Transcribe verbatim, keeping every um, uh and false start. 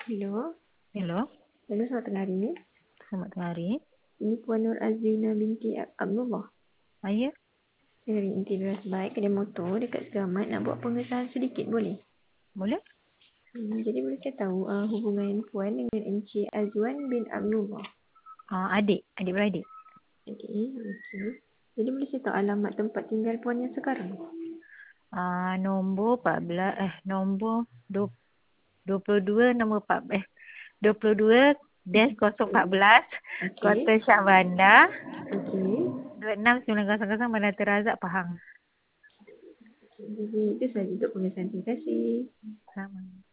Hello. Hello. Hello, selamat tengah hari ni. Selamat tengah hari. Ini Puan Nur Azrina binti Ab- Abdullah. Saya Dari Interior Baik, kedai motor dekat Selamat. Nak buat pengesahan sedikit, boleh? boleh? Hmm, jadi boleh saya tahu uh, hubungan Puan dengan Encik Azwan bin Abdullah? Uh, adik, adik beradik. Okey, okey. Jadi boleh saya tahu alamat tempat tinggal Puan yang sekarang? Uh, nombor empat belas, eh, nombor dua puluh dua, nombor empat belas, eh, dua puluh dua dash kosong empat belas, Okey. Kota Shah Bandar, Okey. dua enam sembilan kosong kosong, Bandar Terazak, Pahang. Jadi itu sahaja untuk pengesahan. Terima kasih. Sama.